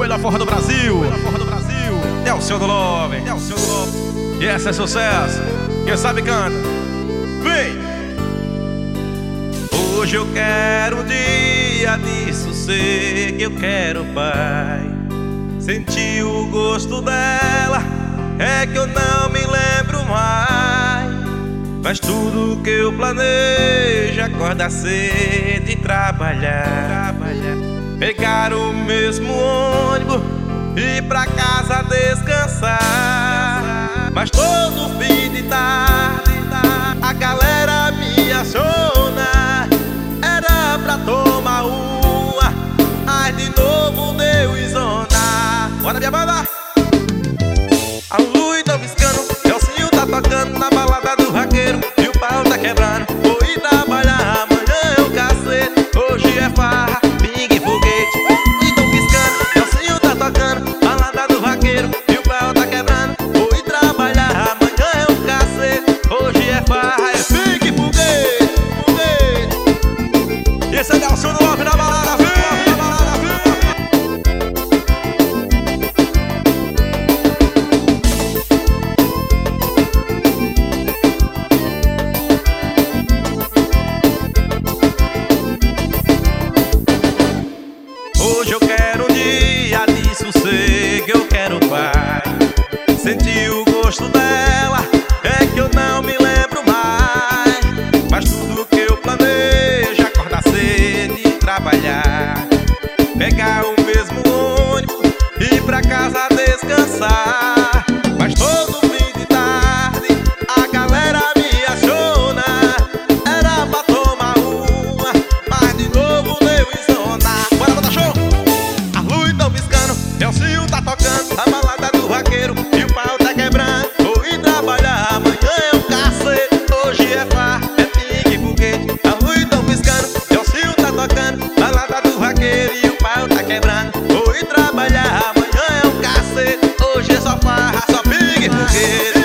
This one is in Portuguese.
melhor forró do Brasil. É o seu do Love. E essa é sucesso. Quem sabe canta. Vem! Hoje eu quero um dia de sossego, eu quero paz. Sentir o gosto dela, é que eu não me lembro mais. Mas tudo que eu planejo, acordar cedo e trabalhar. Pegar o mesmo ônibus e ir pra casa descansar. Mas todo fim de tarde a galera me aciona. Era pra tomar uma, mas de novo deu zona. Bora minha banda! A luz tá piscando, Elcinho tá tocando na balada do vaqueiro e o pau tá quebrando. Vou ir trabalhar, amanhã é o cacete. Hoje é farra, pingue e foguete. Luz tá piscando, Elcinho tá tocando, balada do vaqueiro e o pau tá quebrando. Vou ir trabalhar, amanhã é o cacete. Hoje é farra, é pingue e foguete. E esse é o Nelson do Love na balada, viu? Hoje eu quero um dia de sossego, eu quero paz. Sentir o gosto dela, é que eu não me lembro mais. Mas tudo que eu planejo, acordar cedo e trabalhar. Pegar o mesmo ônibus e ir pra casa descansar. Mas todo fim de tarde a galera me aciona. Era pra tomar uma, mas de novo deu zona. Bora botar show! A luz tão piscando, Elcinho tá tocando, a balada do vaqueiro e o pau tá quebrando. Vou ir trabalhar, amanhã é um cacete. Hoje é farra, é pique e foguete. A luz tão piscando, Elcinho tá tocando, balada do vaqueiro e o pau tá quebrando. Vou ir trabalhar, amanhã é um cacete. Hoje é só farra, só pique e foguete.